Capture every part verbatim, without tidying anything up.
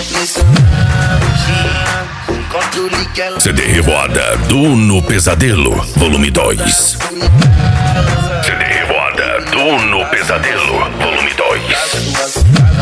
C D Revoada do No Pesadelo, volume dois. C D Revoada do No Pesadelo, volume dois.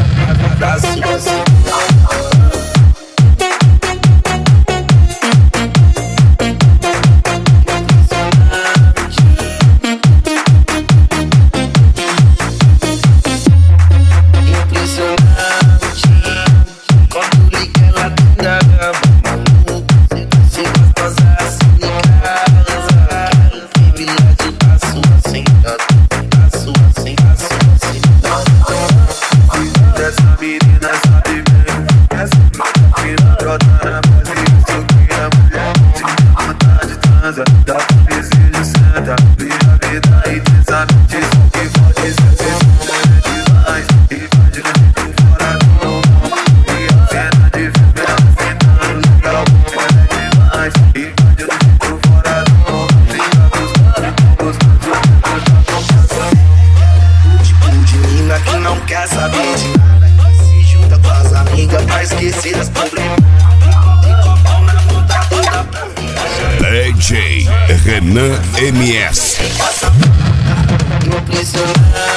D J Renan M S.